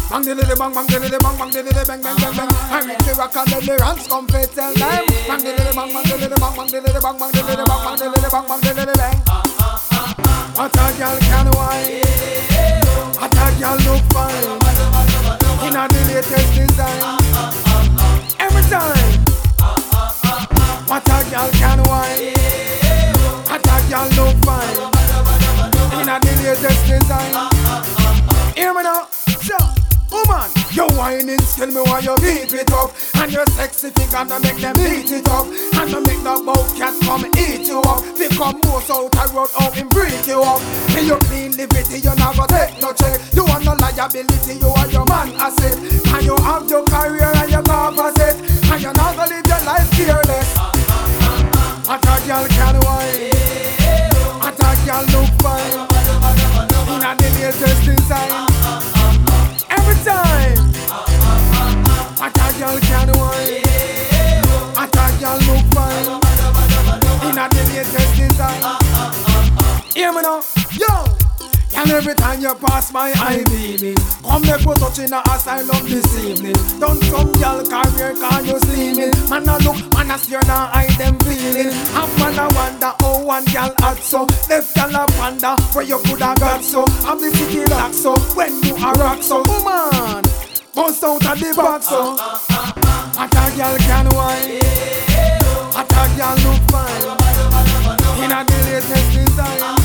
Bang the little bang, bang the little bang, bang the little bang, bang bang bang. I reach the rock and then the ranks come fit tell them. Bang the little bang, bang the little bang, bang the little bang, bang the little bang, bang the little bang, bang the little bang. What a girl can wine, what a girl look fine. In a the latest design, every time. What a girl can wine, what a girl look fine. In a the latest design. Hear me now, sure. Woman, you whining, tell me why you keep it up. And your sexy figure to make them beat it up. And to make the boat cat come eat you up. They come most out a road out and break you up. May you clean liberty, you never take no check. You want no liability, you are your man asset. And you have your career and your opposite. And you never live your life fearless. What a girl can wine, what a girl look fine. In a the latest design. Every time, what a girl can wine, what a girl look fine. In a the latest design. Hear me now, yo. And every time you pass my eye, baby, come make we touch in a asylum this evening. Don't some girl career cause you sleeping. Man a look, man a steer, now hide them feeling. Half man a wonder how one girl act so. Left girl a ponder where you coulda got so. Have the city lock so, when you a rock so. Woman, bust out of the box so. What a girl can wine, what a girl look fine. In a the latest design.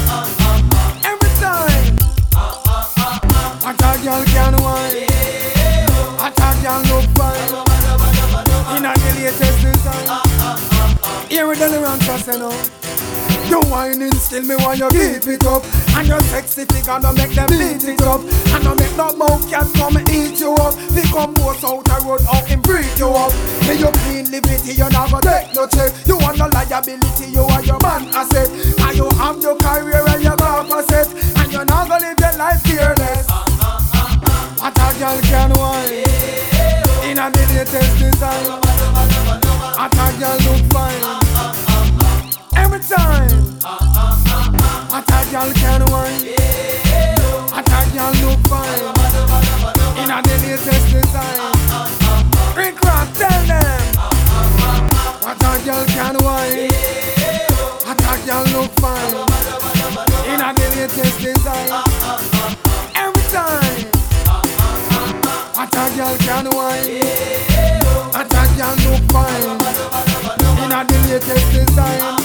What a girl can wine, what a girl look fine. In a the latest design. Here we done around just you know. You whining still me while you keep it up. And your sexy figure no make them beat it up. And no make no mouth cat come eat you up. They come most out a road out and break you up. May you clean liberty, you never take no check. You want no liability, you are your man asset. And you have your career and your opposite. And you never live your life fearless. What a girl can wine, in a the latest design. What a girl look fine, every time. What a girl can wine, what a girl look fine. In a the latest design. Rick Rock, tell them. What a girl can wine, what a girl look fine. In a the latest design. Every time. What a girl can wine, what a girl look fine. In a the latest design.